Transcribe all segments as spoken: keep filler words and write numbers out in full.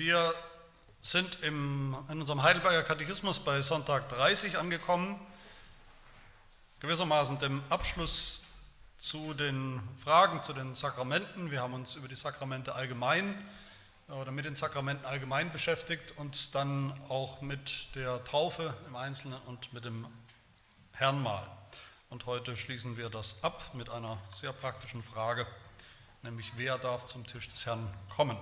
Wir sind im, in unserem Heidelberger Katechismus bei Sonntag dreißig angekommen, gewissermaßen dem Abschluss zu den Fragen, zu den Sakramenten. Wir haben uns über die Sakramente allgemein oder mit den Sakramenten allgemein beschäftigt und dann auch mit der Taufe im Einzelnen und mit dem Herrenmahl. Und heute schließen wir das ab mit einer sehr praktischen Frage, nämlich wer darf zum Tisch des Herrn kommen?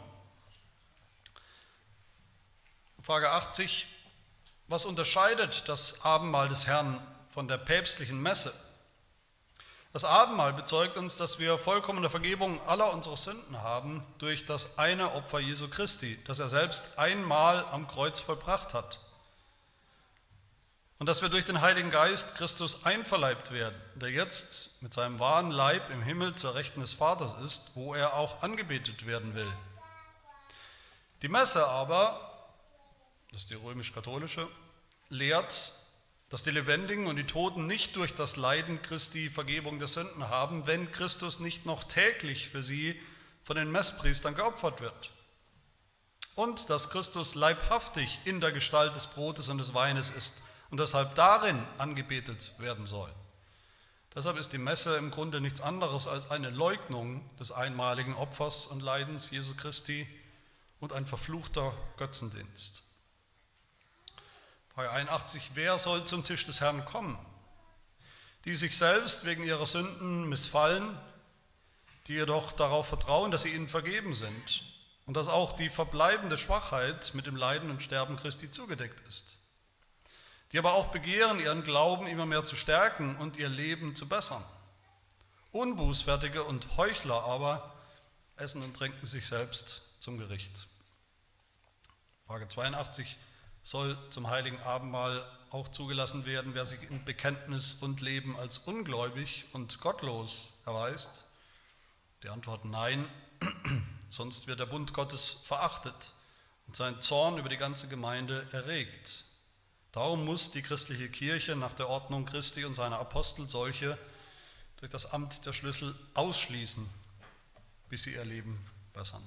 Frage achtzig, was unterscheidet das Abendmahl des Herrn von der päpstlichen Messe? Das Abendmahl bezeugt uns, dass wir vollkommene Vergebung aller unserer Sünden haben durch das eine Opfer Jesu Christi, das er selbst einmal am Kreuz vollbracht hat. Und dass wir durch den Heiligen Geist Christus einverleibt werden, der jetzt mit seinem wahren Leib im Himmel zur Rechten des Vaters ist, wo er auch angebetet werden will. Die Messe aber, das ist die römisch-katholische, lehrt, dass die Lebendigen und die Toten nicht durch das Leiden Christi Vergebung der Sünden haben, wenn Christus nicht noch täglich für sie von den Messpriestern geopfert wird. Und dass Christus leibhaftig in der Gestalt des Brotes und des Weines ist und deshalb darin angebetet werden soll. Deshalb ist die Messe im Grunde nichts anderes als eine Leugnung des einmaligen Opfers und Leidens Jesu Christi und ein verfluchter Götzendienst. Frage einundachtzig, wer soll zum Tisch des Herrn kommen? Die sich selbst wegen ihrer Sünden missfallen, die jedoch darauf vertrauen, dass sie ihnen vergeben sind und dass auch die verbleibende Schwachheit mit dem Leiden und Sterben Christi zugedeckt ist. Die aber auch begehren, ihren Glauben immer mehr zu stärken und ihr Leben zu bessern. Unbußfertige und Heuchler aber essen und trinken sich selbst zum Gericht. Frage zweiundachtzig, soll zum heiligen Abendmahl auch zugelassen werden, wer sich in Bekenntnis und Leben als ungläubig und gottlos erweist? Die Antwort nein, sonst wird der Bund Gottes verachtet und sein Zorn über die ganze Gemeinde erregt. Darum muss die christliche Kirche nach der Ordnung Christi und seiner Apostel solche durch das Amt der Schlüssel ausschließen, bis sie ihr Leben bessern.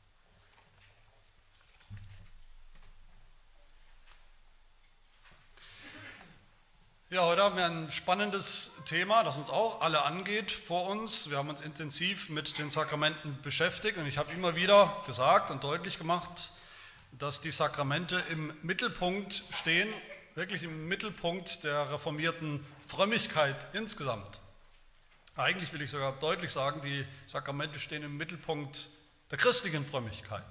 Ja, heute haben wir ein spannendes Thema, das uns auch alle angeht vor uns. Wir haben uns intensiv mit den Sakramenten beschäftigt und ich habe immer wieder gesagt und deutlich gemacht, dass die Sakramente im Mittelpunkt stehen, wirklich im Mittelpunkt der reformierten Frömmigkeit insgesamt. Eigentlich will ich sogar deutlich sagen, die Sakramente stehen im Mittelpunkt der christlichen Frömmigkeit.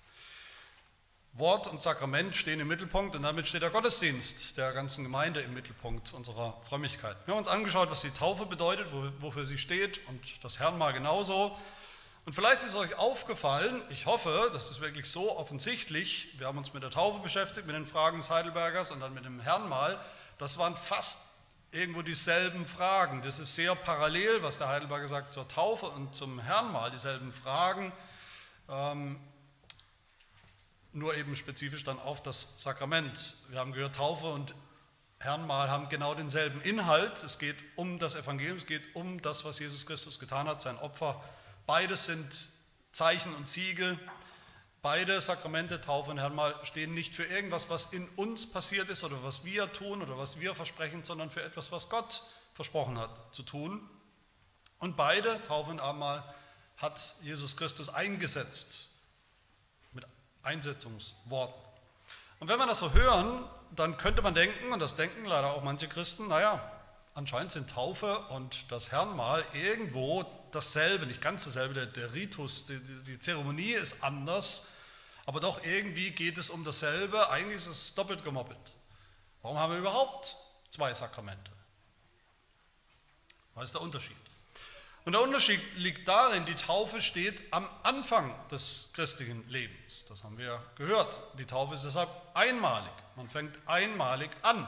Wort und Sakrament stehen im Mittelpunkt und damit steht der Gottesdienst der ganzen Gemeinde im Mittelpunkt unserer Frömmigkeit. Wir haben uns angeschaut, was die Taufe bedeutet, wofür sie steht und das Herrenmahl genauso. Und vielleicht ist euch aufgefallen, ich hoffe, das ist wirklich so offensichtlich, wir haben uns mit der Taufe beschäftigt, mit den Fragen des Heidelbergers und dann mit dem Herrenmahl, das waren fast irgendwo dieselben Fragen. Das ist sehr parallel, was der Heidelberger sagt zur Taufe und zum Herrenmahl, dieselben Fragen. Ähm, nur eben spezifisch dann auf das Sakrament. Wir haben gehört, Taufe und Herrenmahl haben genau denselben Inhalt. Es geht um das Evangelium, es geht um das, was Jesus Christus getan hat, sein Opfer. Beides sind Zeichen und Siegel. Beide Sakramente, Taufe und Herrenmahl, stehen nicht für irgendwas, was in uns passiert ist oder was wir tun oder was wir versprechen, sondern für etwas, was Gott versprochen hat zu tun. Und beide, Taufe und Abendmahl, hat Jesus Christus eingesetzt. Einsetzungsworten. Und wenn wir das so hören, dann könnte man denken, und das denken leider auch manche Christen, naja, anscheinend sind Taufe und das Herrenmahl irgendwo dasselbe, nicht ganz dasselbe, der, der Ritus, die, die, die Zeremonie ist anders, aber doch irgendwie geht es um dasselbe, eigentlich ist es doppelt gemoppelt. Warum haben wir überhaupt zwei Sakramente? Was ist der Unterschied? Und der Unterschied liegt darin, die Taufe steht am Anfang des christlichen Lebens. Das haben wir gehört. Die Taufe ist deshalb einmalig. Man fängt einmalig an.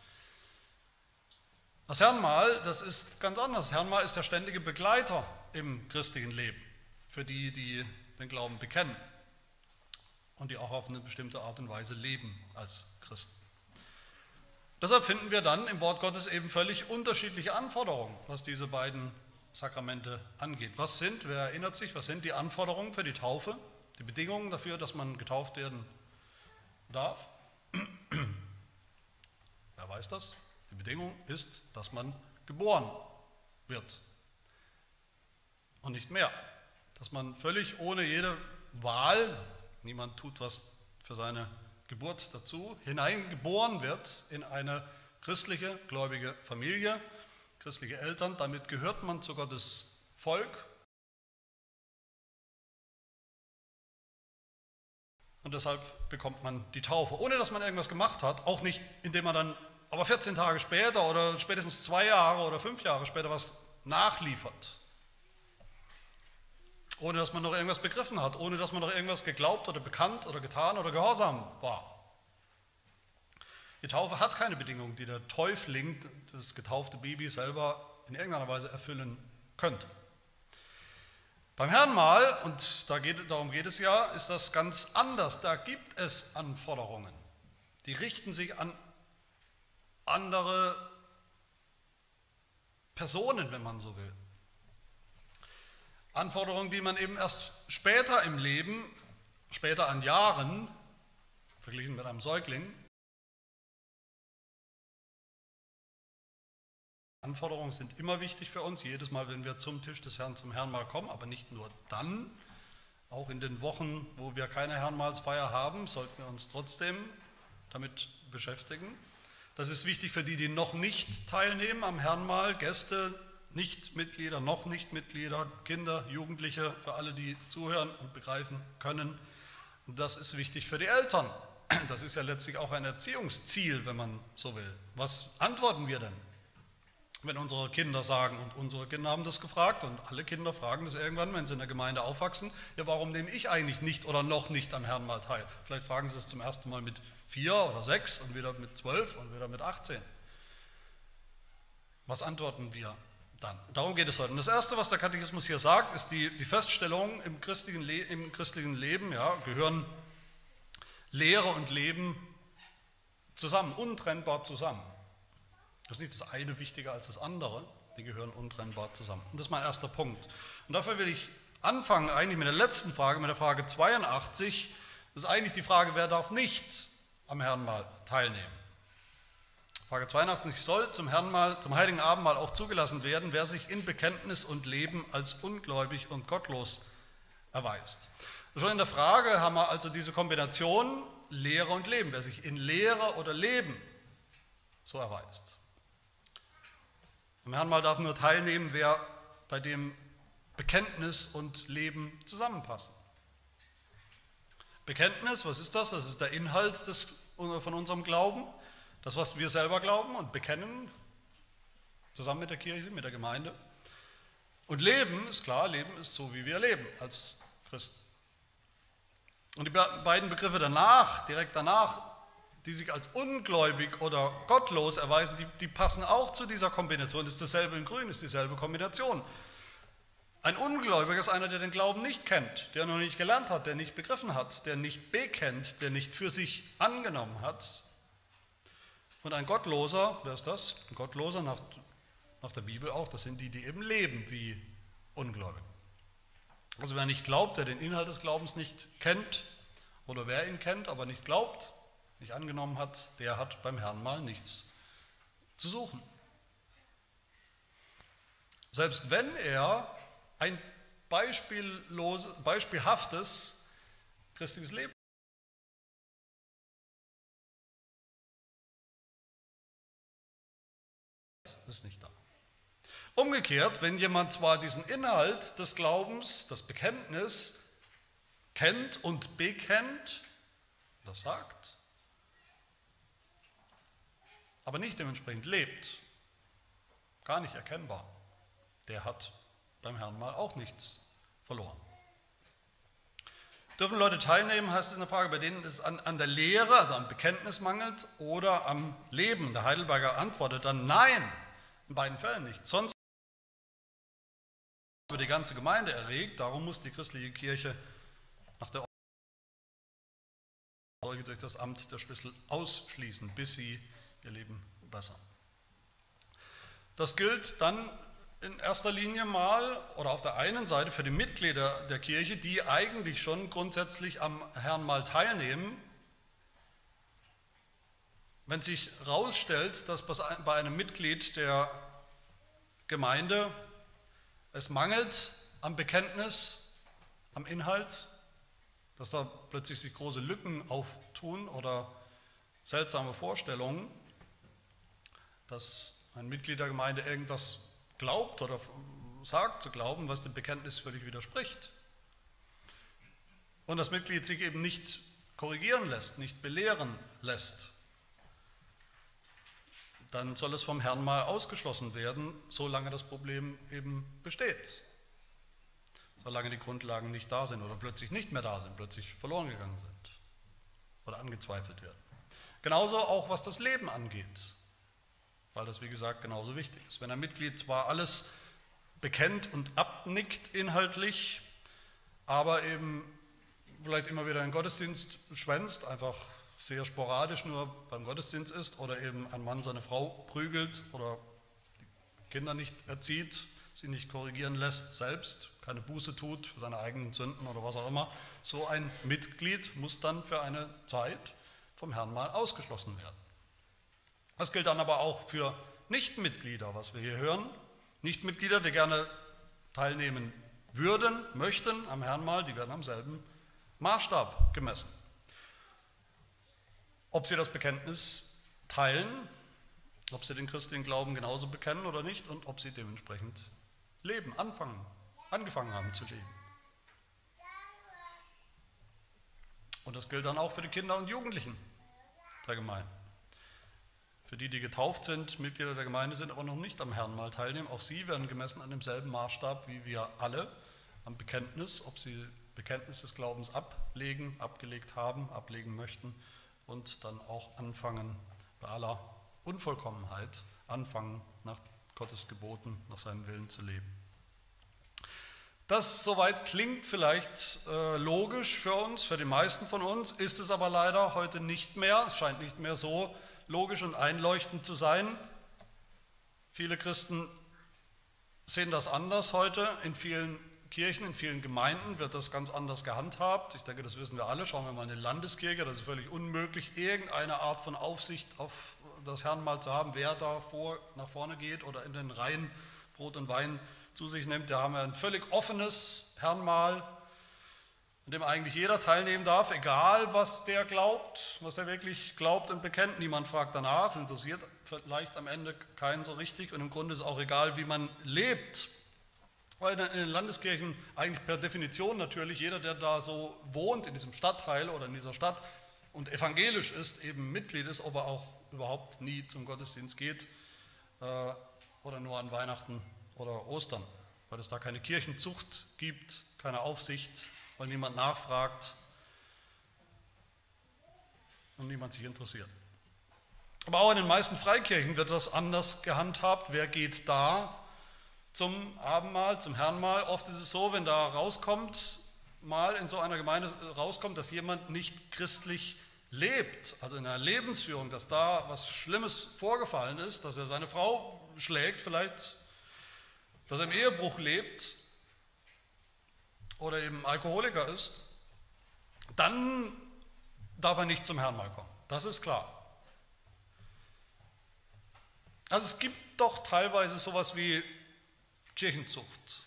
Das Herrenmahl, das ist ganz anders. Das Herrenmahl ist der ständige Begleiter im christlichen Leben für die, die den Glauben bekennen und die auch auf eine bestimmte Art und Weise leben als Christen. Deshalb finden wir dann im Wort Gottes eben völlig unterschiedliche Anforderungen, was diese beiden Sakramente angeht. Was sind, wer erinnert sich, was sind die Anforderungen für die Taufe? Die Bedingung dafür, dass man getauft werden darf, wer weiß das? Die Bedingung ist, dass man geboren wird und nicht mehr. Dass man völlig ohne jede Wahl, niemand tut was für seine Geburt dazu, hineingeboren wird in eine christliche, gläubige Familie, christliche Eltern. Damit gehört man zu Gottes Volk. Und deshalb bekommt man die Taufe, ohne dass man irgendwas gemacht hat, auch nicht, indem man dann aber vierzehn Tage später oder spätestens zwei Jahre oder fünf Jahre später was nachliefert. Ohne dass man noch irgendwas begriffen hat, ohne dass man noch irgendwas geglaubt oder bekannt oder getan oder gehorsam war. Die Taufe hat keine Bedingungen, die der Täufling, das getaufte Baby, selber in irgendeiner Weise erfüllen könnte. Beim Herrenmahl, und da geht, darum geht es ja, ist das ganz anders. Da gibt es Anforderungen. Die richten sich an andere Personen, wenn man so will. Anforderungen, die man eben erst später im Leben, später an Jahren, verglichen mit einem Säugling, Anforderungen sind immer wichtig für uns, jedes Mal, wenn wir zum Tisch des Herrn, zum Herrenmahl kommen, aber nicht nur dann, auch in den Wochen, wo wir keine Herrenmahlsfeier haben, sollten wir uns trotzdem damit beschäftigen. Das ist wichtig für die, die noch nicht teilnehmen am Herrenmahl, Gäste, Nichtmitglieder, noch Nichtmitglieder, Kinder, Jugendliche, für alle, die zuhören und begreifen können. Das ist wichtig für die Eltern. Das ist ja letztlich auch ein Erziehungsziel, wenn man so will. Was antworten wir denn, wenn unsere Kinder sagen, und unsere Kinder haben das gefragt, und alle Kinder fragen das irgendwann, wenn sie in der Gemeinde aufwachsen, ja, warum nehme ich eigentlich nicht oder noch nicht am Herrenmahl teil? Vielleicht fragen sie es zum ersten Mal mit vier oder sechs und wieder mit zwölf und wieder mit achtzehn. Was antworten wir dann? Darum geht es heute. Und das Erste, was der Katechismus hier sagt, ist die, die Feststellung, im christlichen, Le im christlichen Leben ja, gehören Lehre und Leben zusammen, untrennbar zusammen. Das ist nicht das eine wichtiger als das andere, die gehören untrennbar zusammen. Und das ist mein erster Punkt. Und dafür will ich anfangen eigentlich mit der letzten Frage, mit der Frage zweiundachtzig. Das ist eigentlich die Frage, wer darf nicht am Herrenmahl teilnehmen? Frage zweiundachtzig, soll zum Herrenmahl, zum Heiligen Abendmahl auch zugelassen werden, wer sich in Bekenntnis und Leben als ungläubig und gottlos erweist. Schon in der Frage haben wir also diese Kombination Lehre und Leben, wer sich in Lehre oder Leben so erweist. Am Herrenmahl darf nur teilnehmen, wer bei dem Bekenntnis und Leben zusammenpassen. Bekenntnis, was ist das? Das ist der Inhalt des, von unserem Glauben, das, was wir selber glauben und bekennen, zusammen mit der Kirche, mit der Gemeinde. Und Leben ist klar, Leben ist so, wie wir leben als Christen. Und die beiden Begriffe danach, direkt danach, die sich als ungläubig oder gottlos erweisen, die, die passen auch zu dieser Kombination. Das ist dasselbe in Grün, das ist dieselbe Kombination. Ein Ungläubiger ist einer, der den Glauben nicht kennt, der noch nicht gelernt hat, der nicht begriffen hat, der nicht bekennt, der nicht für sich angenommen hat. Und ein Gottloser, wer ist das? Ein Gottloser nach, nach der Bibel auch, das sind die, die eben leben wie Ungläubige. Also wer nicht glaubt, der den Inhalt des Glaubens nicht kennt, oder wer ihn kennt, aber nicht glaubt, nicht angenommen hat, der hat beim Herrenmahl nichts zu suchen. Selbst wenn er ein beispiellose, beispielhaftes christliches Leben ist nicht da. Umgekehrt, wenn jemand zwar diesen Inhalt des Glaubens, das Bekenntnis kennt und bekennt, das sagt, aber nicht dementsprechend lebt, gar nicht erkennbar, der hat beim Herrenmahl auch nichts verloren. Dürfen Leute teilnehmen, heißt es in der Frage, bei denen es an, an der Lehre, also am Bekenntnis mangelt oder am Leben. Der Heidelberger antwortet dann nein, in beiden Fällen nicht. Sonst über die ganze Gemeinde erregt, darum muss die christliche Kirche nach der Ordnung durch das Amt der Schlüssel ausschließen, bis sie ihr Leben bessern. Das gilt dann in erster Linie mal oder auf der einen Seite für die Mitglieder der Kirche, die eigentlich schon grundsätzlich am Herrnmahl teilnehmen. Wenn sich herausstellt, dass bei einem Mitglied der Gemeinde es mangelt am Bekenntnis, am Inhalt, dass da plötzlich sich große Lücken auftun oder seltsame Vorstellungen, dass ein Mitglied der Gemeinde irgendwas glaubt oder sagt zu glauben, was dem Bekenntnis völlig widerspricht. Und das Mitglied sich eben nicht korrigieren lässt, nicht belehren lässt, dann soll es vom Herrn mal ausgeschlossen werden, solange das Problem eben besteht. Solange die Grundlagen nicht da sind oder plötzlich nicht mehr da sind, plötzlich verloren gegangen sind oder angezweifelt werden. Genauso auch was das Leben angeht, weil das wie gesagt genauso wichtig ist. Wenn ein Mitglied zwar alles bekennt und abnickt inhaltlich, aber eben vielleicht immer wieder einen Gottesdienst schwänzt, einfach sehr sporadisch nur beim Gottesdienst ist oder eben ein Mann seine Frau prügelt oder die Kinder nicht erzieht, sie nicht korrigieren lässt selbst, keine Buße tut für seine eigenen Sünden oder was auch immer, so ein Mitglied muss dann für eine Zeit vom Herrn mal ausgeschlossen werden. Das gilt dann aber auch für Nichtmitglieder, was wir hier hören. Nichtmitglieder, die gerne teilnehmen würden, möchten am Herrnmahl, die werden am selben Maßstab gemessen. Ob sie das Bekenntnis teilen, ob sie den christlichen Glauben genauso bekennen oder nicht und ob sie dementsprechend leben, anfangen, angefangen haben zu leben. Und das gilt dann auch für die Kinder und Jugendlichen der Gemeinde. Für die, die getauft sind, Mitglieder der Gemeinde sind, aber noch nicht am Herrnmahl teilnehmen, auch sie werden gemessen an demselben Maßstab wie wir alle am Bekenntnis, ob sie Bekenntnis des Glaubens ablegen, abgelegt haben, ablegen möchten und dann auch anfangen, bei aller Unvollkommenheit, anfangen, nach Gottes Geboten, nach seinem Willen zu leben. Das soweit klingt vielleicht äh, logisch für uns, für die meisten von uns, ist es aber leider heute nicht mehr. Es scheint nicht mehr so logisch und einleuchtend zu sein. Viele Christen sehen das anders heute. In vielen Kirchen, in vielen Gemeinden wird das ganz anders gehandhabt. Ich denke, das wissen wir alle. Schauen wir mal in die Landeskirche. Das ist völlig unmöglich, irgendeine Art von Aufsicht auf das Herrnmahl zu haben, wer da vor, nach vorne geht oder in den Reihen Brot und Wein zu sich nimmt. Da haben wir ein völlig offenes Herrnmahl, an dem eigentlich jeder teilnehmen darf, egal was der glaubt, was er wirklich glaubt und bekennt. Niemand fragt danach, interessiert vielleicht am Ende keinen so richtig und im Grunde ist es auch egal, wie man lebt. Weil in den Landeskirchen eigentlich per Definition natürlich jeder, der da so wohnt, in diesem Stadtteil oder in dieser Stadt und evangelisch ist, eben Mitglied ist, ob er auch überhaupt nie zum Gottesdienst geht äh, oder nur an Weihnachten oder Ostern, weil es da keine Kirchenzucht gibt, keine Aufsicht, weil niemand nachfragt und niemand sich interessiert. Aber auch in den meisten Freikirchen wird das anders gehandhabt. Wer geht da zum Abendmahl, zum Herrnmahl? Oft ist es so, wenn da rauskommt, mal in so einer Gemeinde rauskommt, dass jemand nicht christlich lebt, also in einer Lebensführung, dass da was Schlimmes vorgefallen ist, dass er seine Frau schlägt vielleicht, dass er im Ehebruch lebt oder eben Alkoholiker ist, dann darf er nicht zum Herrnmahl kommen. Das ist klar. Also es gibt doch teilweise sowas wie Kirchenzucht.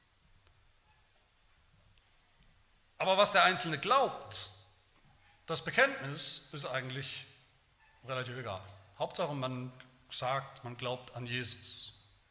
Aber was der Einzelne glaubt, das Bekenntnis ist eigentlich relativ egal. Hauptsache man sagt, man glaubt an Jesus.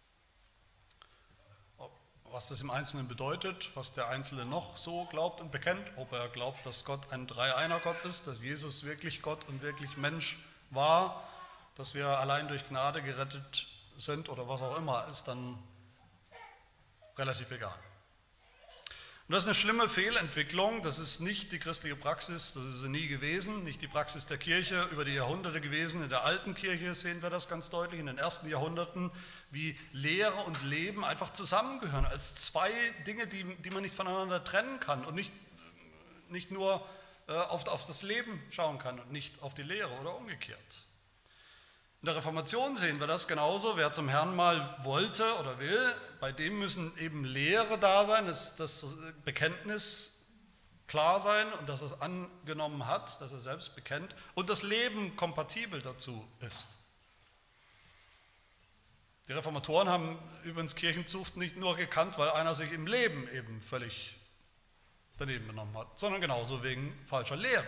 Was das im Einzelnen bedeutet, was der Einzelne noch so glaubt und bekennt, ob er glaubt, dass Gott ein Dreieiner-Gott ist, dass Jesus wirklich Gott und wirklich Mensch war, dass wir allein durch Gnade gerettet sind oder was auch immer, ist dann relativ egal. Und das ist eine schlimme Fehlentwicklung, das ist nicht die christliche Praxis, das ist sie nie gewesen, nicht die Praxis der Kirche über die Jahrhunderte gewesen. In der alten Kirche sehen wir das ganz deutlich, in den ersten Jahrhunderten, wie Lehre und Leben einfach zusammengehören, als zwei Dinge, die, die man nicht voneinander trennen kann und nicht, nicht nur äh, auf, auf das Leben schauen kann und nicht auf die Lehre oder umgekehrt. In der Reformation sehen wir das genauso. Wer zum Herrn mal wollte oder will, bei dem müssen eben Lehre da sein, das, das Bekenntnis klar sein und dass er es angenommen hat, dass er selbst bekennt und das Leben kompatibel dazu ist. Die Reformatoren haben übrigens Kirchenzucht nicht nur gekannt, weil einer sich im Leben eben völlig daneben benommen hat, sondern genauso wegen falscher Lehre.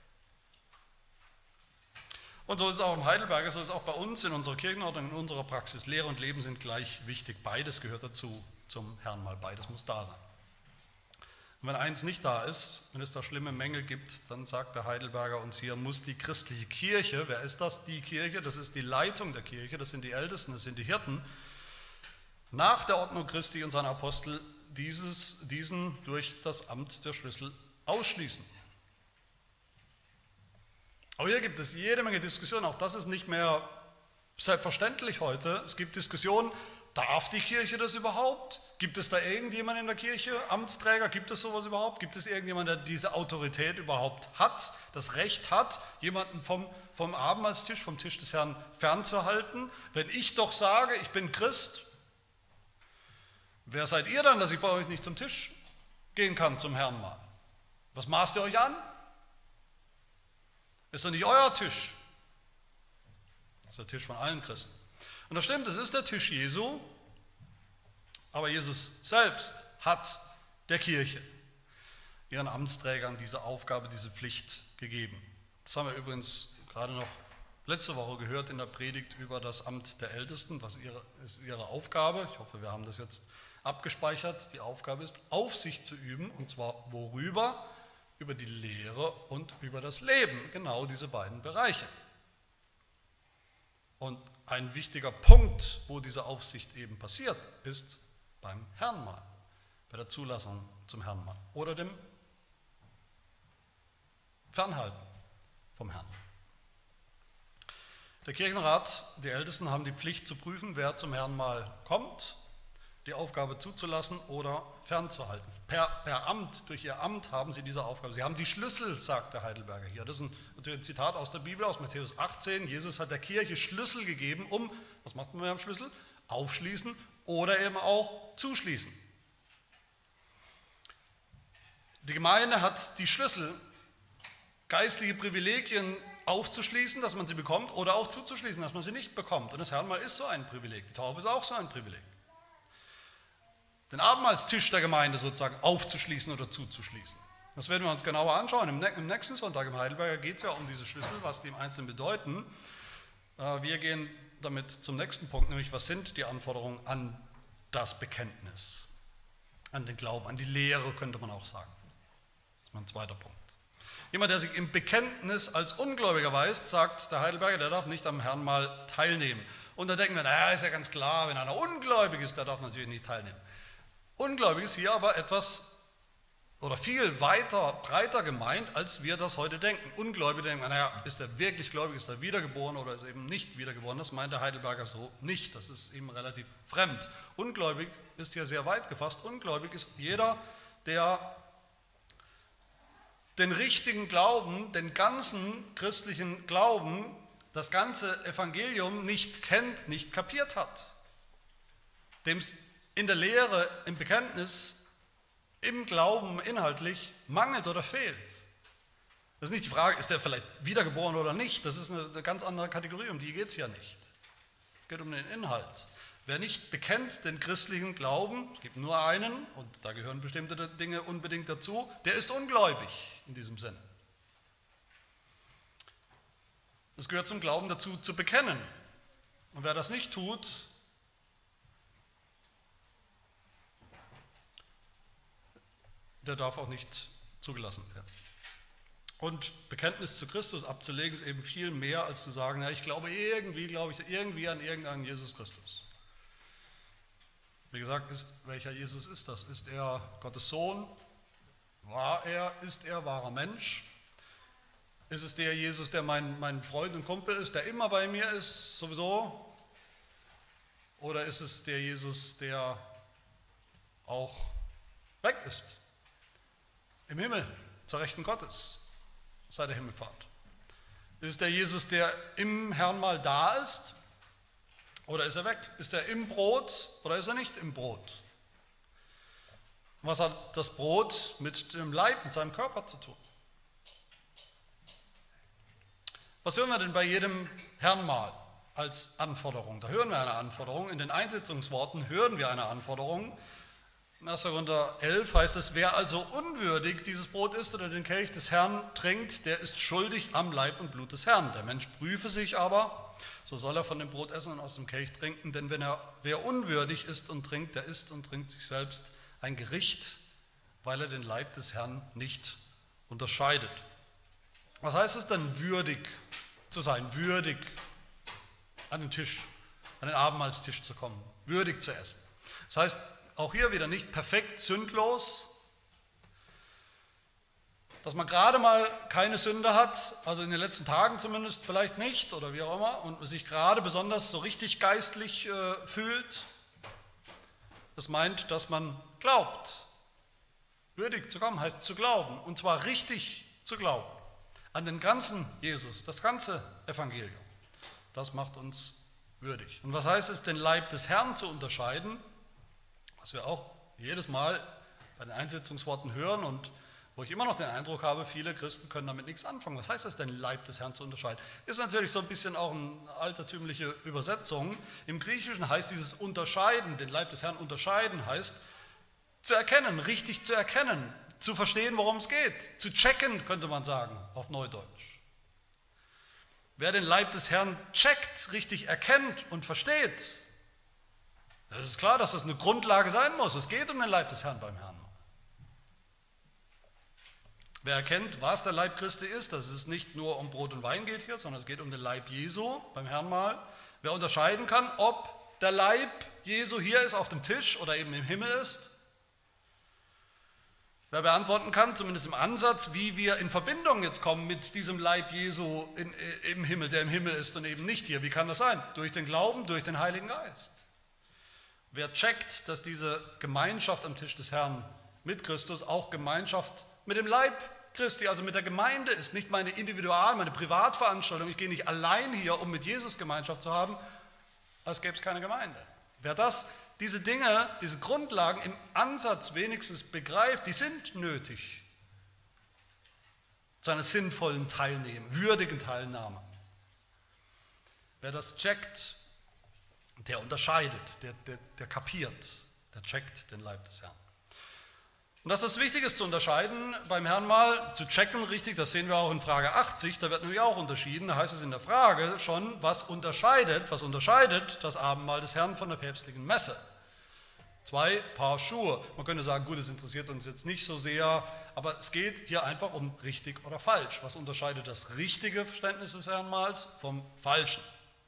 Und so ist es auch im Heidelberger, so ist es auch bei uns in unserer Kirchenordnung, in unserer Praxis. Lehre und Leben sind gleich wichtig. Beides gehört dazu, zum Herrn mal. Beides muss da sein. Und wenn eins nicht da ist, wenn es da schlimme Mängel gibt, dann sagt der Heidelberger uns hier, muss die christliche Kirche, wer ist das? Die Kirche, das ist die Leitung der Kirche, das sind die Ältesten, das sind die Hirten, nach der Ordnung Christi und seiner Apostel dieses, diesen durch das Amt der Schlüssel ausschließen. Aber hier gibt es jede Menge Diskussionen, auch das ist nicht mehr selbstverständlich heute. Es gibt Diskussionen, darf die Kirche das überhaupt? Gibt es da irgendjemand in der Kirche, Amtsträger, gibt es sowas überhaupt? Gibt es irgendjemand, der diese Autorität überhaupt hat, das Recht hat, jemanden vom, vom Abendmahlstisch, vom Tisch des Herrn fernzuhalten? Wenn ich doch sage, ich bin Christ, wer seid ihr dann, dass ich bei euch nicht zum Tisch gehen kann, zum Herrn mal? Was maßt ihr euch an? Ist doch nicht euer Tisch. Das ist der Tisch von allen Christen. Und das stimmt, es ist der Tisch Jesu, aber Jesus selbst hat der Kirche, ihren Amtsträgern, diese Aufgabe, diese Pflicht gegeben. Das haben wir übrigens gerade noch letzte Woche gehört in der Predigt über das Amt der Ältesten. Was ihre, ist ihre Aufgabe? Ich hoffe, wir haben das jetzt abgespeichert. Die Aufgabe ist, Aufsicht zu üben, und zwar worüber? Über die Lehre und über das Leben, genau diese beiden Bereiche. Und ein wichtiger Punkt, wo diese Aufsicht eben passiert, ist beim Herrnmahl, bei der Zulassung zum Herrnmahl oder dem Fernhalten vom Herrn. Der Kirchenrat, die Ältesten haben die Pflicht zu prüfen, wer zum Herrnmahl kommt, die Aufgabe zuzulassen oder fernzuhalten. Per, per Amt, durch ihr Amt haben sie diese Aufgabe. Sie haben die Schlüssel, sagt der Heidelberger hier. Das ist ein, ein Zitat aus der Bibel, aus Matthäus achtzehn. Jesus hat der Kirche Schlüssel gegeben, um, was macht man mit dem Schlüssel? Aufschließen oder eben auch zuschließen. Die Gemeinde hat die Schlüssel, geistliche Privilegien aufzuschließen, dass man sie bekommt, oder auch zuzuschließen, dass man sie nicht bekommt. Und das Herrnmahl ist so ein Privileg. Die Taufe ist auch so ein Privileg. Den Abendmahlstisch der Gemeinde sozusagen aufzuschließen oder zuzuschließen. Das werden wir uns genauer anschauen. Im nächsten Sonntag im Heidelberger geht es ja um diese Schlüssel, was die im Einzelnen bedeuten. Wir gehen damit zum nächsten Punkt, nämlich was sind die Anforderungen an das Bekenntnis, an den Glauben, an die Lehre könnte man auch sagen. Das ist mein zweiter Punkt. Jemand, der sich im Bekenntnis als Ungläubiger weist, sagt der Heidelberger, der darf nicht am Herrnmahl teilnehmen. Und da denken wir, naja, ist ja ganz klar, wenn einer ungläubig ist, der darf natürlich nicht teilnehmen. Ungläubig ist hier aber etwas oder viel weiter, breiter gemeint, als wir das heute denken. Ungläubig denken, naja, ist er wirklich gläubig, ist er wiedergeboren oder ist er eben nicht wiedergeboren? Das meint der Heidelberger so nicht, das ist ihm relativ fremd. Ungläubig ist hier sehr weit gefasst. Ungläubig ist jeder, der den richtigen Glauben, den ganzen christlichen Glauben, das ganze Evangelium nicht kennt, nicht kapiert hat. Dem es in der Lehre, im Bekenntnis, im Glauben inhaltlich mangelt oder fehlt. Das ist nicht die Frage, ist er vielleicht wiedergeboren oder nicht, das ist eine, eine ganz andere Kategorie, um die geht es ja nicht. Es geht um den Inhalt. Wer nicht bekennt den christlichen Glauben, es gibt nur einen, und da gehören bestimmte Dinge unbedingt dazu, der ist ungläubig in diesem Sinn. Es gehört zum Glauben dazu, zu bekennen. Und wer das nicht tut, der darf auch nicht zugelassen werden. Und Bekenntnis zu Christus abzulegen ist eben viel mehr, als zu sagen, ja, ich glaube irgendwie, glaube ich irgendwie an irgendeinen Jesus Christus. Wie gesagt, ist, welcher Jesus ist das? Ist er Gottes Sohn? War er? Ist er wahrer Mensch? Ist es der Jesus, der mein, mein Freund und Kumpel ist, der immer bei mir ist, sowieso? Oder ist es der Jesus, der auch weg ist? Im Himmel, zur Rechten Gottes, seit der Himmelfahrt. Ist es der Jesus, der im Herrnmahl da ist? Oder ist er weg? Ist er im Brot oder ist er nicht im Brot? Was hat das Brot mit dem Leib, mit seinem Körper zu tun? Was hören wir denn bei jedem Herrnmahl als Anforderung? Da hören wir eine Anforderung. In den Einsetzungsworten hören wir eine Anforderung. In erster Korinther elf heißt es, wer also unwürdig dieses Brot isst oder den Kelch des Herrn trinkt, der ist schuldig am Leib und Blut des Herrn. Der Mensch prüfe sich aber, so soll er von dem Brot essen und aus dem Kelch trinken, denn wenn er, wer unwürdig isst und trinkt, der isst und trinkt sich selbst ein Gericht, weil er den Leib des Herrn nicht unterscheidet. Was heißt es denn, würdig zu sein, würdig an den Tisch, an den Abendmahlstisch zu kommen, würdig zu essen? Das heißt, auch hier wieder nicht perfekt sündlos, dass man gerade mal keine Sünde hat, also in den letzten Tagen zumindest vielleicht nicht oder wie auch immer, und sich gerade besonders so richtig geistlich äh, fühlt. Das meint, dass man glaubt. Würdig zu kommen heißt zu glauben, und zwar richtig zu glauben an den ganzen Jesus, das ganze Evangelium. Das macht uns würdig. Und was heißt es, den Leib des Herrn zu unterscheiden? Was wir auch jedes Mal bei den Einsetzungsworten hören und wo ich immer noch den Eindruck habe, viele Christen können damit nichts anfangen. Was heißt es denn, Leib des Herrn zu unterscheiden? Ist natürlich so ein bisschen auch eine altertümliche Übersetzung. Im Griechischen heißt dieses Unterscheiden, den Leib des Herrn unterscheiden, heißt zu erkennen, richtig zu erkennen, zu verstehen, worum es geht, zu checken, könnte man sagen, auf Neudeutsch. Wer den Leib des Herrn checkt, richtig erkennt und versteht, das ist klar, dass das eine Grundlage sein muss. Es geht um den Leib des Herrn beim Herrn. Wer erkennt, was der Leib Christi ist, dass es nicht nur um Brot und Wein geht hier, sondern es geht um den Leib Jesu beim Herrnmahl. Wer unterscheiden kann, ob der Leib Jesu hier ist auf dem Tisch oder eben im Himmel ist. Wer beantworten kann, zumindest im Ansatz, wie wir in Verbindung jetzt kommen mit diesem Leib Jesu in, im Himmel, der im Himmel ist und eben nicht hier. Wie kann das sein? Durch den Glauben, durch den Heiligen Geist. Wer checkt, dass diese Gemeinschaft am Tisch des Herrn mit Christus auch Gemeinschaft mit dem Leib Christi, also mit der Gemeinde ist, nicht meine Individual-, meine Privatveranstaltung, ich gehe nicht allein hier, um mit Jesus Gemeinschaft zu haben, als gäbe es keine Gemeinde. Wer das, diese Dinge, diese Grundlagen im Ansatz wenigstens begreift, die sind nötig zu einer sinnvollen Teilnahme, würdigen Teilnahme. Wer das checkt, der unterscheidet, der, der, der kapiert, der checkt den Leib des Herrn. Und dass das wichtig ist zu unterscheiden beim Herrnmahl, zu checken richtig, das sehen wir auch in Frage achtzig, da wird nämlich auch unterschieden, da heißt es in der Frage schon, was unterscheidet, was unterscheidet das Abendmahl des Herrn von der päpstlichen Messe? Zwei Paar Schuhe. Man könnte sagen, gut, das interessiert uns jetzt nicht so sehr, aber es geht hier einfach um richtig oder falsch. Was unterscheidet das richtige Verständnis des Herrnmahls vom falschen?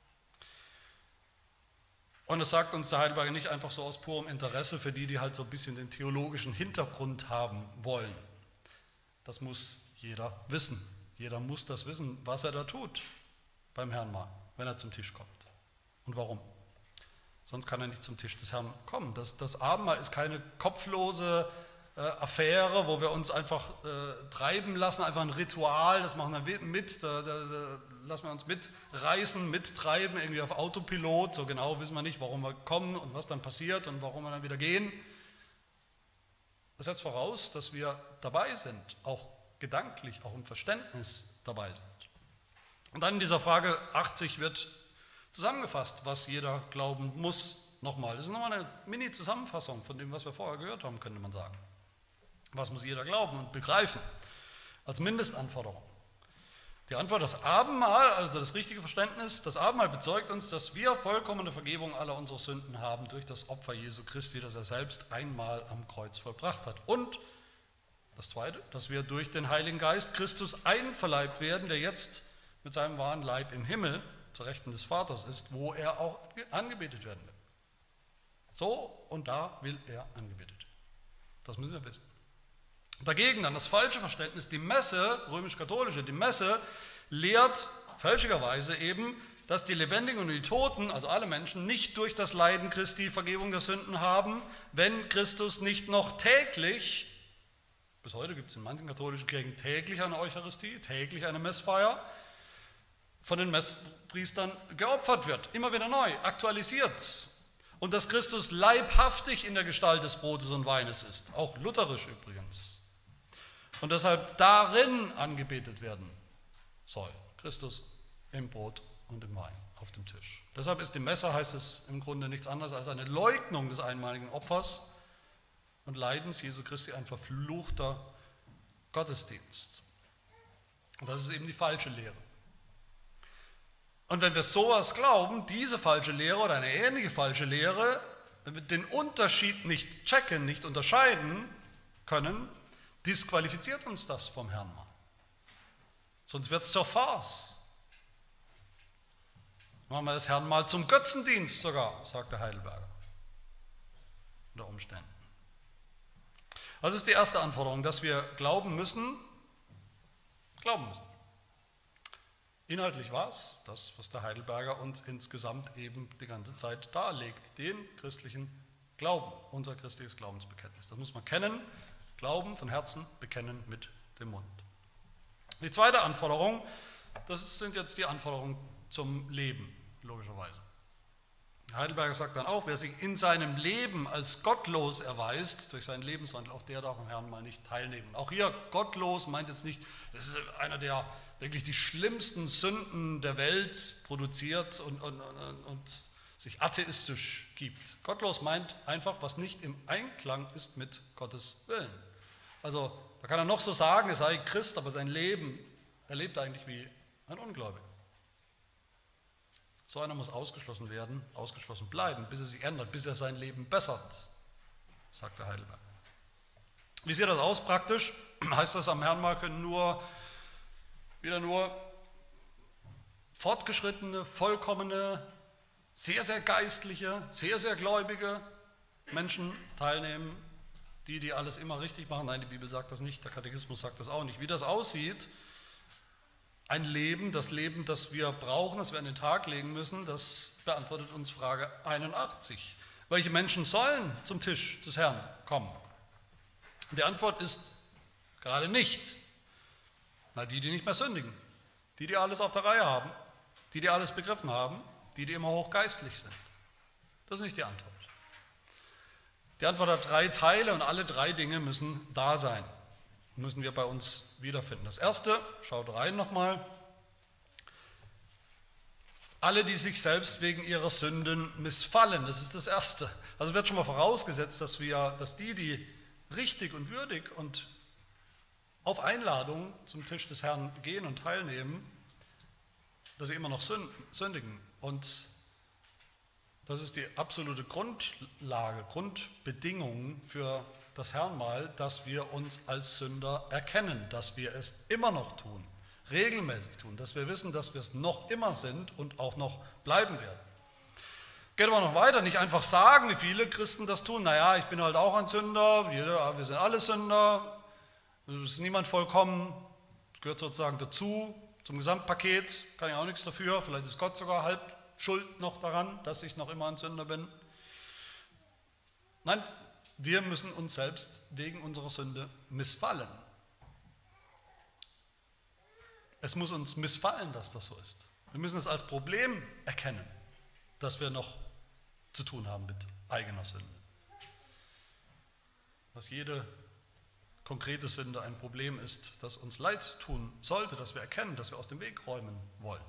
Und das sagt uns der Heidelberger nicht einfach so aus purem Interesse für die, die halt so ein bisschen den theologischen Hintergrund haben wollen. Das muss jeder wissen. Jeder muss das wissen, was er da tut beim Herrnmahl, wenn er zum Tisch kommt. Und warum? Sonst kann er nicht zum Tisch des Herrn kommen. Das, das Abendmahl ist keine kopflose äh, Affäre, wo wir uns einfach äh, treiben lassen, einfach ein Ritual, das machen wir mit, da, da, da lassen wir uns mitreißen, mittreiben, irgendwie auf Autopilot, so genau wissen wir nicht, warum wir kommen und was dann passiert und warum wir dann wieder gehen. Das setzt voraus, dass wir dabei sind, auch gedanklich, auch im Verständnis dabei sind. Und dann in dieser Frage achtzig wird zusammengefasst, was jeder glauben muss. Nochmal, das ist nochmal eine Mini-Zusammenfassung von dem, was wir vorher gehört haben, könnte man sagen. Was muss jeder glauben und begreifen als Mindestanforderung? Die Antwort, das Abendmahl, also das richtige Verständnis, das Abendmahl bezeugt uns, dass wir vollkommene Vergebung aller unserer Sünden haben durch das Opfer Jesu Christi, das er selbst einmal am Kreuz vollbracht hat. Und das Zweite, dass wir durch den Heiligen Geist Christus einverleibt werden, der jetzt mit seinem wahren Leib im Himmel zur Rechten des Vaters ist, wo er auch angebetet werden will. So und da will er angebetet werden. Das müssen wir wissen. Dagegen dann das falsche Verständnis, die Messe, römisch-katholische, die Messe lehrt fälschlicherweise eben, dass die Lebendigen und die Toten, also alle Menschen, nicht durch das Leiden Christi Vergebung der Sünden haben, wenn Christus nicht noch täglich, bis heute gibt es in manchen katholischen Kirchen täglich eine Eucharistie, täglich eine Messfeier, von den Messpriestern geopfert wird, immer wieder neu, aktualisiert. Und dass Christus leibhaftig in der Gestalt des Brotes und Weines ist, auch lutherisch übrigens. Und deshalb darin angebetet werden soll, Christus im Brot und im Wein auf dem Tisch. Deshalb ist die Messe, heißt es im Grunde nichts anderes als eine Leugnung des einmaligen Opfers und Leidens Jesu Christi, ein verfluchter Gottesdienst. Und das ist eben die falsche Lehre. Und wenn wir sowas glauben, diese falsche Lehre oder eine ähnliche falsche Lehre, wenn wir den Unterschied nicht checken, nicht unterscheiden können, disqualifiziert uns das vom Herrn mal. Sonst wird es zur Farce. Machen wir das Herrn mal zum Götzendienst sogar, sagt der Heidelberger. Unter Umständen. Das ist die erste Anforderung, dass wir glauben müssen, glauben müssen. Inhaltlich war es das, was der Heidelberger uns insgesamt eben die ganze Zeit darlegt, den christlichen Glauben, unser christliches Glaubensbekenntnis. Das muss man kennen, glauben von Herzen, bekennen mit dem Mund. Die zweite Anforderung, das sind jetzt die Anforderungen zum Leben, logischerweise. Heidelberger sagt dann auch, wer sich in seinem Leben als gottlos erweist, durch seinen Lebenswandel, auch der darf am Herrn mal nicht teilnehmen. Auch hier gottlos meint jetzt nicht, das ist einer, der wirklich die schlimmsten Sünden der Welt produziert und, und, und, und sich atheistisch gibt. Gottlos meint einfach, was nicht im Einklang ist mit Gottes Willen. Also da kann er noch so sagen, er sei Christ, aber sein Leben, er lebt eigentlich wie ein Ungläubiger. So einer muss ausgeschlossen werden, ausgeschlossen bleiben, bis er sich ändert, bis er sein Leben bessert, sagt der Heidelberg. Wie sieht das aus praktisch? Heißt das, am Herrnmal können nur, wieder nur fortgeschrittene, vollkommene, sehr, sehr geistliche, sehr, sehr gläubige Menschen teilnehmen, die, die alles immer richtig machen? Nein, die Bibel sagt das nicht, der Katechismus sagt das auch nicht. Wie das aussieht, ein Leben, das Leben, das wir brauchen, das wir an den Tag legen müssen, das beantwortet uns Frage einundachtzig. Welche Menschen sollen zum Tisch des Herrn kommen? Und die Antwort ist gerade nicht. Na, die, die nicht mehr sündigen, die, die alles auf der Reihe haben, die, die alles begriffen haben, die, die immer hochgeistlich sind. Das ist nicht die Antwort. Die Antwort hat drei Teile und alle drei Dinge müssen da sein. Müssen wir bei uns wiederfinden. Das erste, schaut rein nochmal, alle, die sich selbst wegen ihrer Sünden missfallen, das ist das erste. Also wird schon mal vorausgesetzt, dass wir, dass die, die richtig und würdig und auf Einladung zum Tisch des Herrn gehen und teilnehmen, dass sie immer noch sündigen. Und das ist die absolute Grundlage, Grundbedingung für das Herrnmal, dass wir uns als Sünder erkennen, dass wir es immer noch tun, regelmäßig tun, dass wir wissen, dass wir es noch immer sind und auch noch bleiben werden. Geht aber noch weiter, nicht einfach sagen, wie viele Christen das tun, naja, ich bin halt auch ein Sünder, jeder, wir sind alle Sünder, es ist niemand vollkommen, es gehört sozusagen dazu, zum Gesamtpaket, kann ich auch nichts dafür, vielleicht ist Gott sogar halb schuld noch daran, dass ich noch immer ein Sünder bin. Nein, wir müssen uns selbst wegen unserer Sünde missfallen. Es muss uns missfallen, dass das so ist. Wir müssen es als Problem erkennen, dass wir noch zu tun haben mit eigener Sünde. Dass jede konkrete Sünde ein Problem ist, das uns leid tun sollte, dass wir erkennen, dass wir aus dem Weg räumen wollen.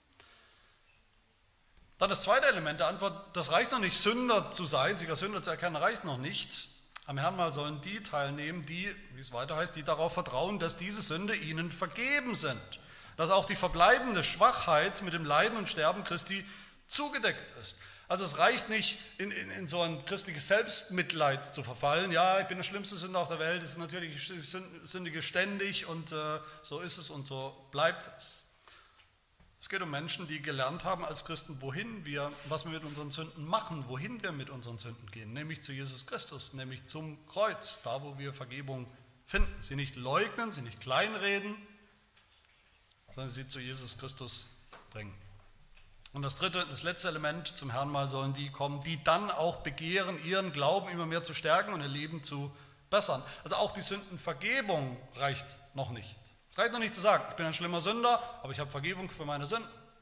Dann das zweite Element der Antwort, das reicht noch nicht, Sünder zu sein, sich als Sünder zu erkennen, reicht noch nicht. Am Herrnmal sollen die teilnehmen, die, wie es weiter heißt, die darauf vertrauen, dass diese Sünde ihnen vergeben sind. Dass auch die verbleibende Schwachheit mit dem Leiden und Sterben Christi zugedeckt ist. Also es reicht nicht, in, in, in so ein christliches Selbstmitleid zu verfallen. Ja, ich bin der schlimmste Sünder auf der Welt, das ist natürlich sündige ständig und äh, so ist es und so bleibt es. Es geht um Menschen, die gelernt haben als Christen, wohin wir, was wir mit unseren Sünden machen, wohin wir mit unseren Sünden gehen, nämlich zu Jesus Christus, nämlich zum Kreuz, da wo wir Vergebung finden. Sie nicht leugnen, sie nicht kleinreden, sondern sie zu Jesus Christus bringen. Und das dritte, das letzte Element, zum Herrnmal sollen die kommen, die dann auch begehren, ihren Glauben immer mehr zu stärken und ihr Leben zu bessern. Also auch die Sündenvergebung reicht noch nicht. Es reicht noch nicht zu sagen, ich bin ein schlimmer Sünder, aber ich habe Vergebung für meine Sünden.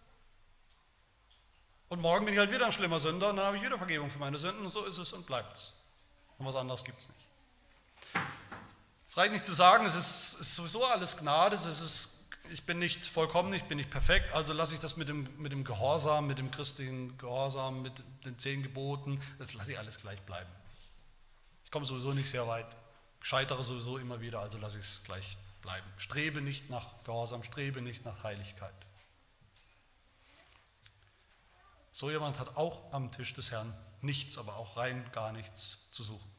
Und morgen bin ich halt wieder ein schlimmer Sünder und dann habe ich wieder Vergebung für meine Sünden und so ist es und bleibt es. Und was anderes gibt es nicht. Es reicht nicht zu sagen, es ist, ist sowieso alles Gnade, es ist, ich bin nicht vollkommen, ich bin nicht perfekt, also lasse ich das mit dem, mit dem Gehorsam, mit dem christlichen Gehorsam, mit den zehn Geboten, das lasse ich alles gleich bleiben. Ich komme sowieso nicht sehr weit, scheitere sowieso immer wieder, also lasse ich es gleich bleiben. Strebe nicht nach Gehorsam, strebe nicht nach Heiligkeit. So jemand hat auch am Tisch des Herrn nichts, aber auch rein gar nichts zu suchen.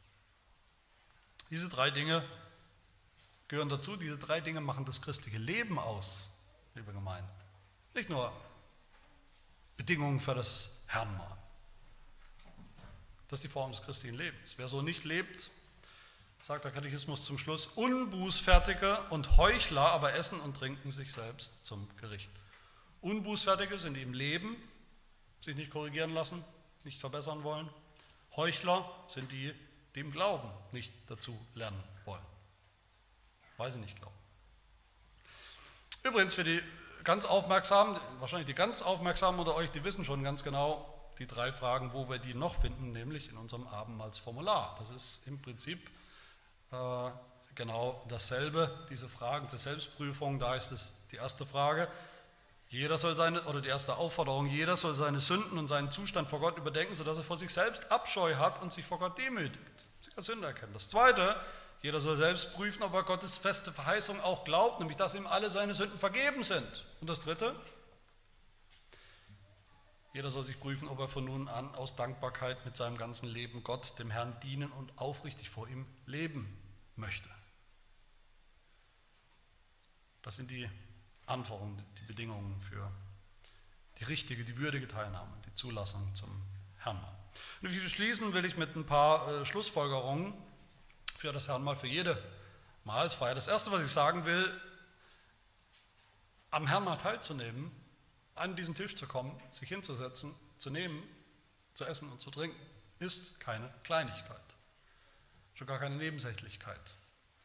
Diese drei Dinge gehören dazu, diese drei Dinge machen das christliche Leben aus, liebe Gemeinde. Nicht nur Bedingungen für das Herrnmahl. Das ist die Form des christlichen Lebens. Wer so nicht lebt, sagt der Katechismus zum Schluss, Unbußfertige und Heuchler aber essen und trinken sich selbst zum Gericht. Unbußfertige sind die im Leben, sich nicht korrigieren lassen, nicht verbessern wollen. Heuchler sind die, die im Glauben nicht dazu lernen wollen, weil sie nicht glauben. Übrigens für die ganz Aufmerksamen, wahrscheinlich die ganz Aufmerksamen unter euch, die wissen schon ganz genau die drei Fragen, wo wir die noch finden, nämlich in unserem Abendmahlsformular. Das ist im Prinzip äh, genau dasselbe, diese Fragen zur Selbstprüfung. Da ist es die erste Frage, jeder soll seine, oder die erste Aufforderung, jeder soll seine Sünden und seinen Zustand vor Gott überdenken, sodass er vor sich selbst Abscheu hat und sich vor Gott demütigt, sich als Sünder erkennt. Das zweite, jeder soll selbst prüfen, ob er Gottes feste Verheißung auch glaubt, nämlich dass ihm alle seine Sünden vergeben sind. Und das dritte, jeder soll sich prüfen, ob er von nun an aus Dankbarkeit mit seinem ganzen Leben Gott, dem Herrn, dienen und aufrichtig vor ihm leben möchte. Das sind die Anforderungen, die Bedingungen für die richtige, die würdige Teilnahme, die Zulassung zum Herrnmahl. Und wie schließen will ich mit ein paar äh, Schlussfolgerungen für das Herrnmahl, für jede Mahlsfeier. Das Erste, was ich sagen will, am Herrnmahl teilzunehmen, an diesen Tisch zu kommen, sich hinzusetzen, zu nehmen, zu essen und zu trinken, ist keine Kleinigkeit, schon gar keine Nebensächlichkeit.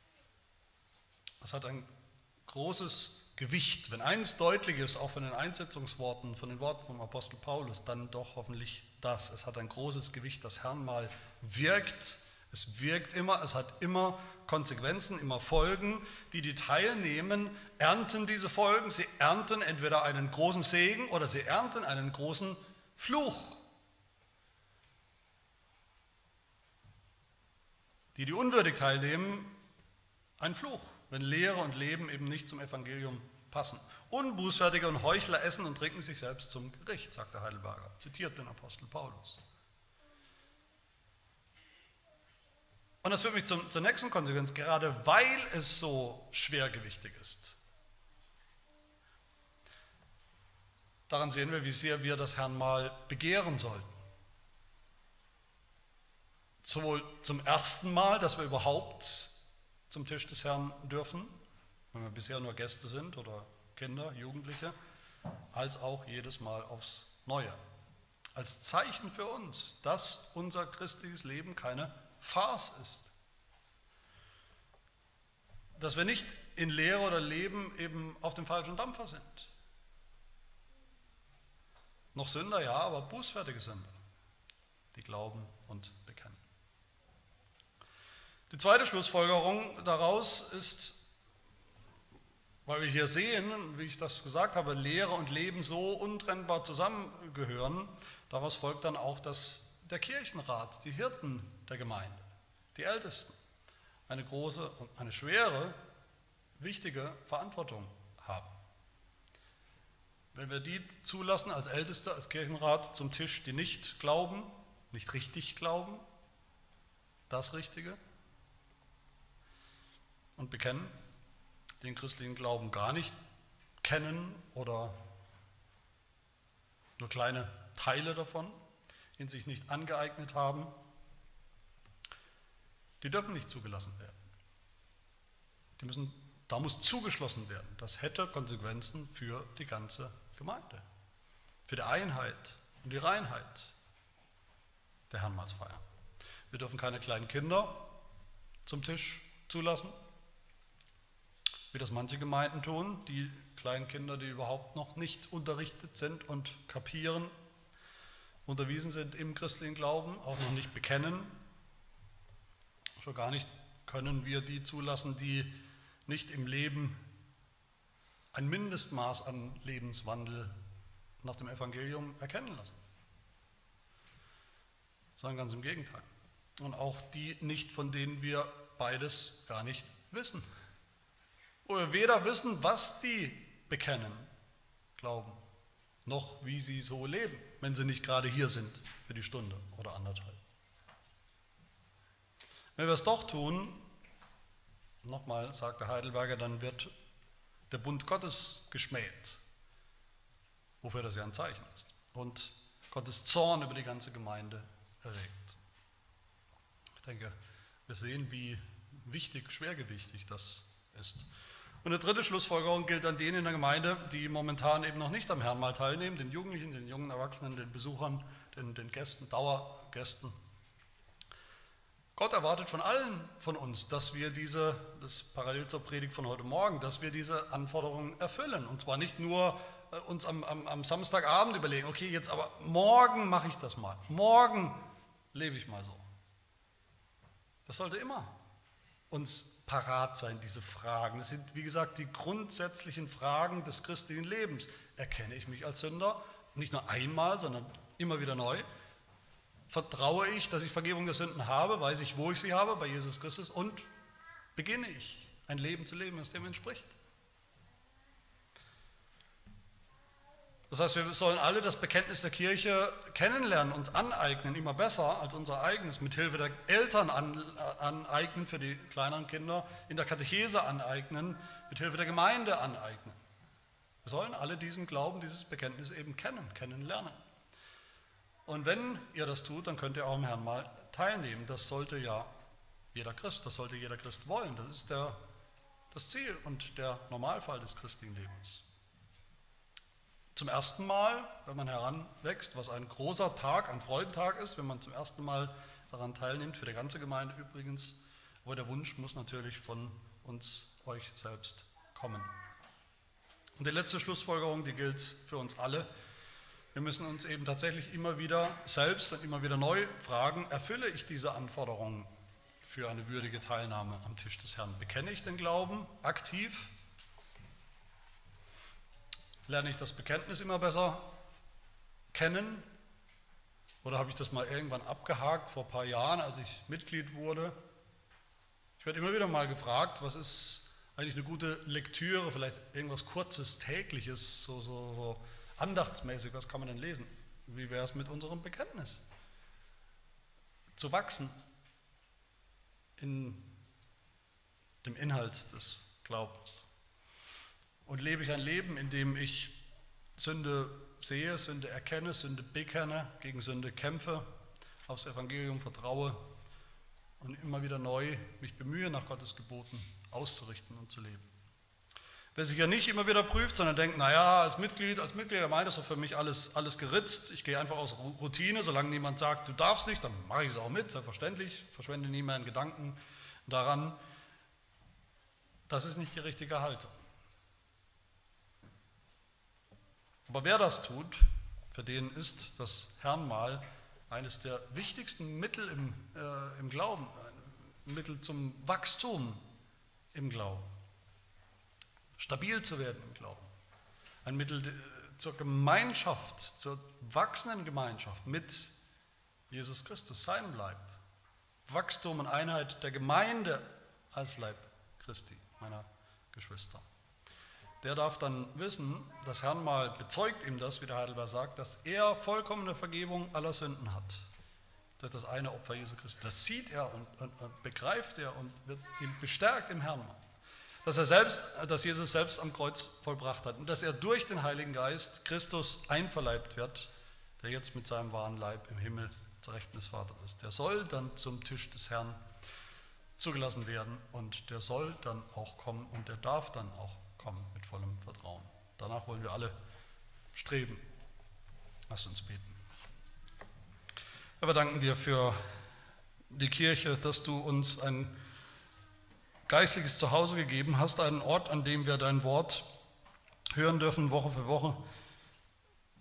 Es hat ein großes Gewicht. Wenn eins deutlich ist, auch von den Einsetzungsworten, von den Worten vom Apostel Paulus, dann doch hoffentlich das. Es hat ein großes Gewicht, das Herrnmahl wirkt. Es wirkt immer, es hat immer Konsequenzen, immer Folgen. Die, die teilnehmen, ernten diese Folgen. Sie ernten entweder einen großen Segen oder sie ernten einen großen Fluch. Die, die unwürdig teilnehmen, ein Fluch, wenn Lehre und Leben eben nicht zum Evangelium passen. Unbußfertige und Heuchler essen und trinken sich selbst zum Gericht, sagt der Heidelberger, zitiert den Apostel Paulus. Und das führt mich zum, zur nächsten Konsequenz, gerade weil es so schwergewichtig ist. Daran sehen wir, wie sehr wir das Herrnmahl begehren sollten. Sowohl zum ersten Mal, dass wir überhaupt zum Tisch des Herrn dürfen, wenn wir bisher nur Gäste sind oder Kinder, Jugendliche, als auch jedes Mal aufs Neue. Als Zeichen für uns, dass unser christliches Leben keine Farce ist. Dass wir nicht in Lehre oder Leben eben auf dem falschen Dampfer sind. Noch Sünder, ja, aber bußfertige Sünder, die glauben und bekennen. Die zweite Schlussfolgerung daraus ist, weil wir hier sehen, wie ich das gesagt habe, Lehre und Leben so untrennbar zusammengehören, daraus folgt dann auch, dass der Kirchenrat, die Hirten der Gemeinde, die Ältesten, eine große und eine schwere, wichtige Verantwortung haben. Wenn wir die zulassen als Älteste, als Kirchenrat zum Tisch, die nicht glauben, nicht richtig glauben, das Richtige, und bekennen, den christlichen Glauben gar nicht kennen oder nur kleine Teile davon, ihn sich nicht angeeignet haben, die dürfen nicht zugelassen werden. Die müssen, da muss zugeschlossen werden. Das hätte Konsequenzen für die ganze Gemeinde, für die Einheit und die Reinheit der Herrnmahlsfeier. Wir dürfen keine kleinen Kinder zum Tisch zulassen, wie das manche Gemeinden tun, die kleinen Kinder, die überhaupt noch nicht unterrichtet sind und kapieren, unterwiesen sind im christlichen Glauben, auch noch nicht bekennen. Schon gar nicht können wir die zulassen, die nicht im Leben ein Mindestmaß an Lebenswandel nach dem Evangelium erkennen lassen, sondern ganz im Gegenteil. Und auch die nicht, von denen wir beides gar nicht wissen. Wo wir weder wissen, was die bekennen, glauben, noch wie sie so leben, wenn sie nicht gerade hier sind für die Stunde oder anderthalb. Wenn wir es doch tun, nochmal, sagt der Heidelberger, dann wird der Bund Gottes geschmäht, wofür das ja ein Zeichen ist, und Gottes Zorn über die ganze Gemeinde erregt. Ich denke, wir sehen, wie wichtig, schwergewichtig das ist. Und eine dritte Schlussfolgerung gilt an denen in der Gemeinde, die momentan eben noch nicht am Herrenmahl teilnehmen, den Jugendlichen, den jungen Erwachsenen, den Besuchern, den, den Gästen, Dauergästen. Gott erwartet von allen von uns, dass wir diese, das parallel zur Predigt von heute Morgen, dass wir diese Anforderungen erfüllen. Und zwar nicht nur uns am, am, am Samstagabend überlegen, okay, jetzt aber morgen mache ich das mal, morgen lebe ich mal so. Das sollte immer uns parat sein, diese Fragen. Das sind, wie gesagt, die grundsätzlichen Fragen des christlichen Lebens. Erkenne ich mich als Sünder? Nicht nur einmal, sondern immer wieder neu. Vertraue ich, dass ich Vergebung der Sünden habe? Weiß ich, wo ich sie habe? Bei Jesus Christus. Und beginne ich, ein Leben zu leben, das dem entspricht? Das heißt, wir sollen alle das Bekenntnis der Kirche kennenlernen und aneignen, immer besser als unser eigenes, mit Hilfe der Eltern aneignen für die kleineren Kinder, in der Katechese aneignen, mit Hilfe der Gemeinde aneignen. Wir sollen alle diesen Glauben, dieses Bekenntnis eben kennen, kennenlernen. Und wenn ihr das tut, dann könnt ihr auch am Herrn mal teilnehmen. Das sollte ja jeder Christ, das sollte jeder Christ wollen. Das ist der, das Ziel und der Normalfall des christlichen Lebens. Zum ersten Mal, wenn man heranwächst, was ein großer Tag, ein Freudentag ist, wenn man zum ersten Mal daran teilnimmt, für die ganze Gemeinde übrigens. Aber der Wunsch muss natürlich von uns, euch selbst kommen. Und die letzte Schlussfolgerung, die gilt für uns alle. Wir müssen uns eben tatsächlich immer wieder selbst und immer wieder neu fragen, erfülle ich diese Anforderungen für eine würdige Teilnahme am Tisch des Herrn? Bekenne ich den Glauben aktiv? Lerne ich das Bekenntnis immer besser kennen? Oder habe ich das mal irgendwann abgehakt vor ein paar Jahren, als ich Mitglied wurde? Ich werde immer wieder mal gefragt, was ist eigentlich eine gute Lektüre, vielleicht irgendwas Kurzes, Tägliches, so, so, so andachtsmäßig, was kann man denn lesen? Wie wäre es mit unserem Bekenntnis? Zu wachsen in dem Inhalt des Glaubens. Und lebe ich ein Leben, in dem ich Sünde sehe, Sünde erkenne, Sünde bekenne, gegen Sünde kämpfe, aufs Evangelium vertraue und immer wieder neu mich bemühe, nach Gottes Geboten auszurichten und zu leben. Wer sich ja nicht immer wieder prüft, sondern denkt, naja, als Mitglied, als Mitglied der Gemeinde ist doch für mich alles, alles geritzt, ich gehe einfach aus Routine, solange niemand sagt, du darfst nicht, dann mache ich es auch mit, selbstverständlich, verschwende nie meinen Gedanken daran. Das ist nicht die richtige Haltung. Aber wer das tut, für den ist das Herrenmahl eines der wichtigsten Mittel im, äh, im Glauben, ein Mittel zum Wachstum im Glauben, stabil zu werden im Glauben, ein Mittel zur Gemeinschaft, zur wachsenden Gemeinschaft mit Jesus Christus, seinem Leib, Wachstum und Einheit der Gemeinde als Leib Christi, meiner Geschwister. Der darf dann wissen, das Herrenmahl bezeugt ihm das, wie der Heidelberg sagt, dass er vollkommene Vergebung aller Sünden hat. Durch das eine Opfer Jesu Christi. Das sieht er und, und, und begreift er und wird ihm bestärkt im Herrenmahl. Dass er selbst, dass Jesus selbst am Kreuz vollbracht hat und dass er durch den Heiligen Geist Christus einverleibt wird, der jetzt mit seinem wahren Leib im Himmel zur Rechten des Vaters ist. Der soll dann zum Tisch des Herrn zugelassen werden und der soll dann auch kommen und der darf dann auch kommen mit vollem Vertrauen. Danach wollen wir alle streben. Lass uns beten. Herr, wir danken dir für die Kirche, dass du uns ein geistliches Zuhause gegeben hast, einen Ort, an dem wir dein Wort hören dürfen, Woche für Woche,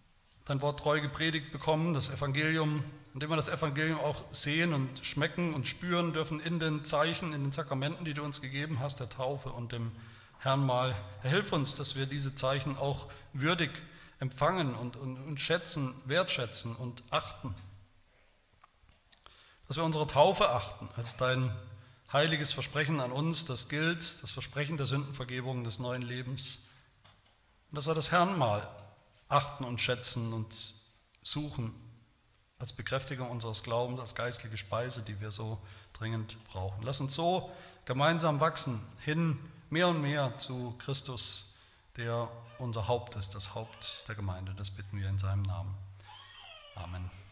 dein Wort treu gepredigt bekommen, das Evangelium, indem wir das Evangelium auch sehen und schmecken und spüren dürfen in den Zeichen, in den Sakramenten, die du uns gegeben hast, der Taufe und dem Herrnmahl. Herr, hilf uns, dass wir diese Zeichen auch würdig empfangen und, und, und schätzen, wertschätzen und achten. Dass wir unsere Taufe achten als dein heiliges Versprechen an uns, das gilt, das Versprechen der Sündenvergebung des neuen Lebens. Und dass wir das Herrnmahl achten und schätzen und suchen als Bekräftigung unseres Glaubens, als geistliche Speise, die wir so dringend brauchen. Lass uns so gemeinsam wachsen, hin mehr und mehr zu Christus, der unser Haupt ist, das Haupt der Gemeinde. Das bitten wir in seinem Namen. Amen.